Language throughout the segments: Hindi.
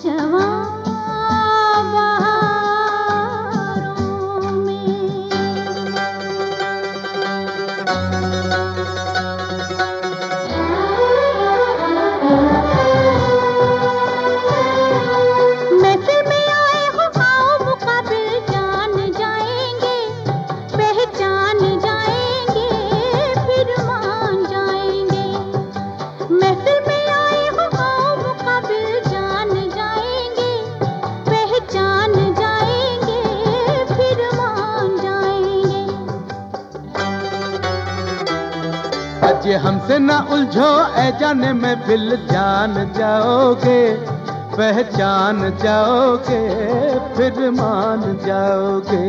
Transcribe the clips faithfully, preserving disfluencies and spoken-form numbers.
ये हमसे ना उलझो ऐ जाने महफिल जान जाओगे, पहचान जाओगे, फिर मान जाओगे।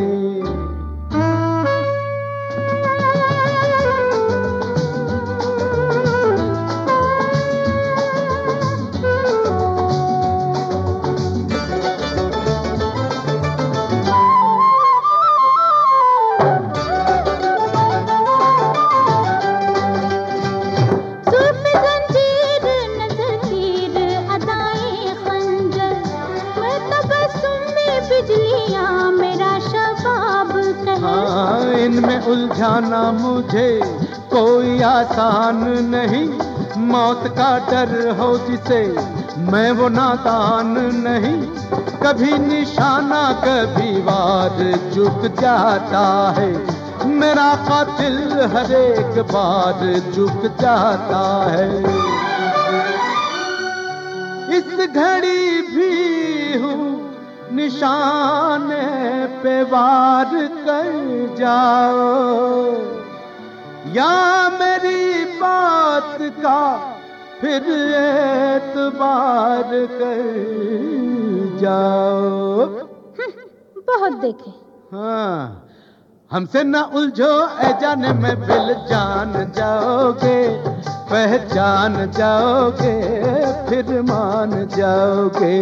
इनमें उलझाना मुझे कोई आसान नहीं, मौत का डर हो जिसे मैं वो नादान नहीं। कभी निशाना कभी वार चुक जाता है, मेरा कातिल हर एक बार चुक जाता है। इस घड़ी भी हूँ निशाने पे वार कर जाओ, या मेरी बात का फिर एतबार कर जाओ। बहुत देखे। हाँ, हमसे न उलझो ऐ जाने महफिल जान जाओगे, पहचान जाओगे, फिर मान जाओगे।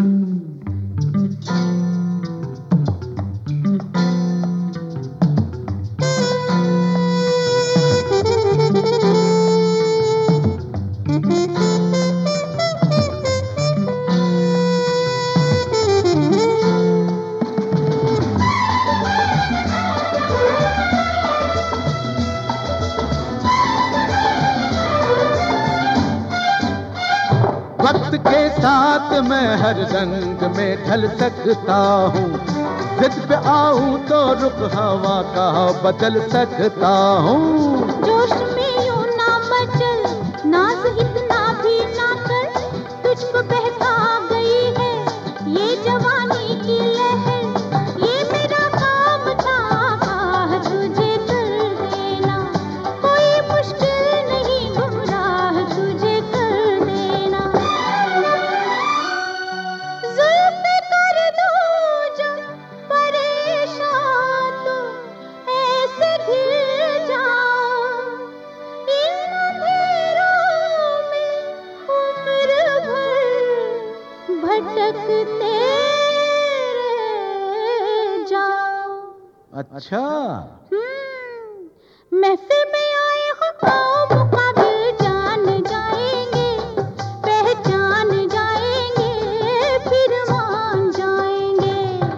वक्त के साथ मैं हर रंग में ढल सकता हूँ, जिद पे आऊँ तो रुख हवा का बदल सकता हूँ। जोश में यूं ना मचल, नाज इतना भी ना कर, तुझको बहका गई है ये जवानी की लहर। ये मेरा काम था तुझे कर देना, कोई मुश्किल नहीं गुमराह तुझे कर देना। जुल्फ़े कर दूं जो परेशान तो ऐसे घिर जाऊं, इन अंधेरों में उम्र भर भटकते रह जाऊं। अच्छा, हम्म, महफिल में आए हो आओ मुकाबिल जान जाएंगे, पहचान जाएंगे, फिर मान जाएंगे।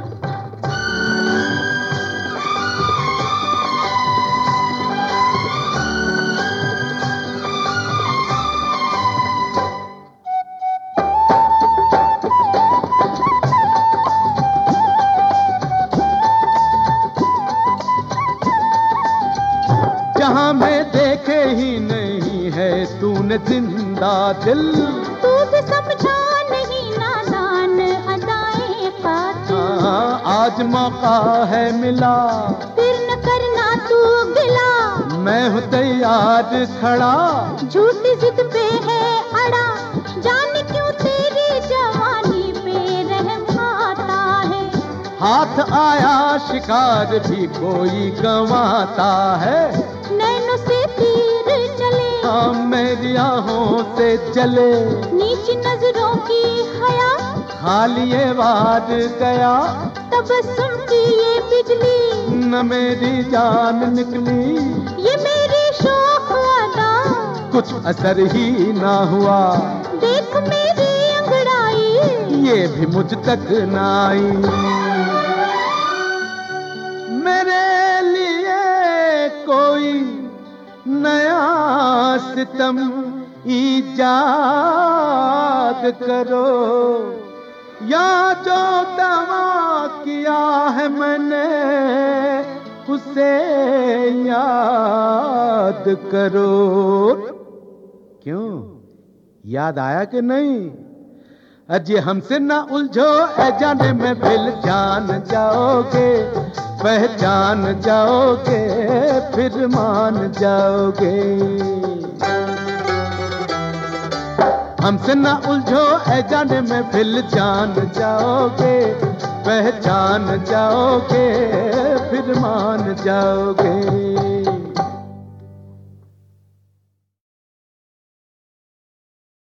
जहाँ मैं देखे ही नहीं है तूने जिंदा दिल, तू भी समझा नहीं नादान अदाएं कातिल। हाँ, आज मौका है मिला, फिर न करना तू गिला, मैं हूँ तैयार खड़ा। झूठी जिद पे है अड़ा, जाने क्यों तेरी जवानी पे रहम आता है। हाथ आया शिकार भी कोई गंवाता है, नैनों से तीर चले, हाँ मेरी आहों से जले। नीची नजरों की हया, खाली ये वार गया, तबस्सुम की ये बिजली, न मेरी जान निकली। ये मेरी शौक अदा, कुछ असर ही ना हुआ, देख मेरी अंगड़ाई, ये भी मुझ तक ना आई। मेरे लिए कोई नया सितम ईजाद करो, या जो दावा किया है मैंने उसे याद करो। क्यों, याद आया कि नहीं? अजी हमसे ना उलझो, ऐ जाने में फिर जान जाओगे, पहचान जाओगे, फिर मान जाओगे। हमसे ना उलझो, ऐ जाने में फिर जान जाओगे, पहचान जाओगे, फिर मान जाओगे।